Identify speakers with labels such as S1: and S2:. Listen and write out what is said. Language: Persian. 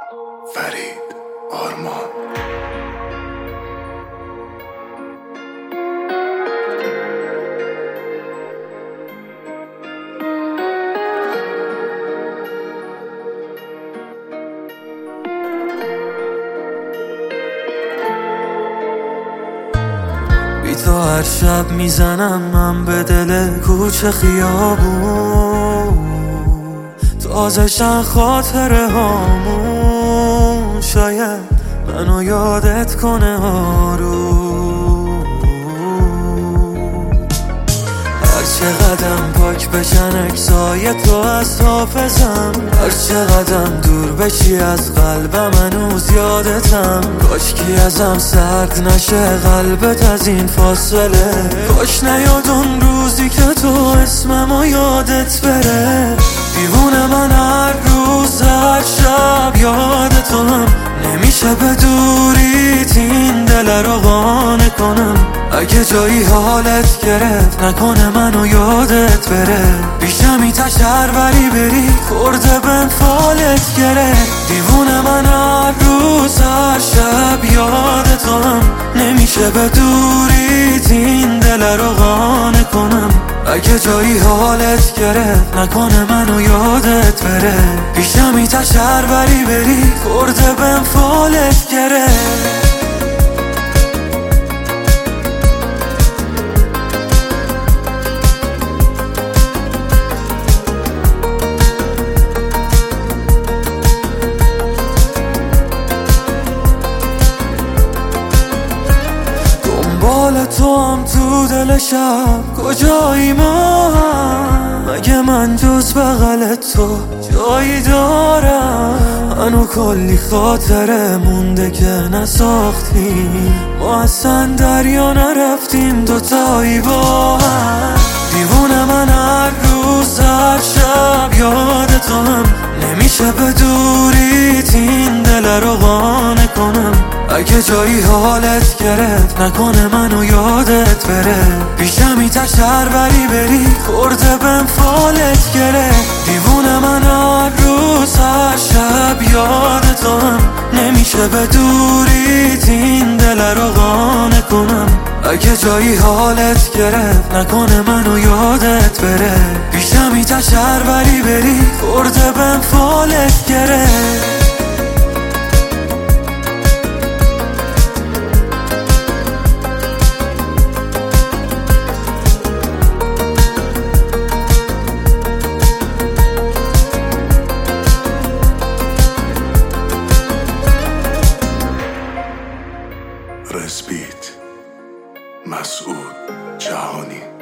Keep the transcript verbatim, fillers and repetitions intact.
S1: فرید آرمان.
S2: بی تو هر شب میزنم من به دل کوچه خیابون، تازشن خاطره هامون، شاید منو یادت کنه آروم. هر چقدرم پاک بشن اکسای تو از حافظم، هر چقدرم دور بشی از قلبم هنوز یادتم. کاشکی ازم سرد نشه قلبت از این فاصله، کاش نیاد اون روزی که تو اسممو یادت بره. دیوونه من هر روز هر شب یاد تو هم، نمیشه به دوریت این دل رو قانع کنم. اگه جایی حالت گرفت نکنه منو یادت بره، پیشمی تشر ولی بری خورده بهم فالت گرفت. دیوونه من هر روز هر شب یاد تو هم، نمیشه به دوریت این دل رو قانع کنم. اگه جایی حالت گرفت نکنه منو یادت بره، پیشمی تشر ولی بری خورده بهم فالت گرفت. دنبال تو هم تو دل شب کجایی ما هم، مگه من جز بغل تو جایی دارم؟ منو کلی خاطره مونده که نساختیم، ما اصلا دریا نرفتیم دوتایی با هم. دیوونه من هر روز هر شب یاد تو هم، نمیشه به دوریت این دل رو قانع کنم. اگه جایی حالت گرفت نکنه منو یادت بره، پیشمی تشر ولی بری خورده بهم فالت گرفت. دیوونه من هر روز هر شب یاد تو هم، نمیشه به دوریت این دل رو قانع کنم. اگه جایی حالت گرفت نکنه منو یادت بره، پیشمی تشر ولی بری خورده بهم فالت گرفت.
S1: رسبیت مسعود جهانی.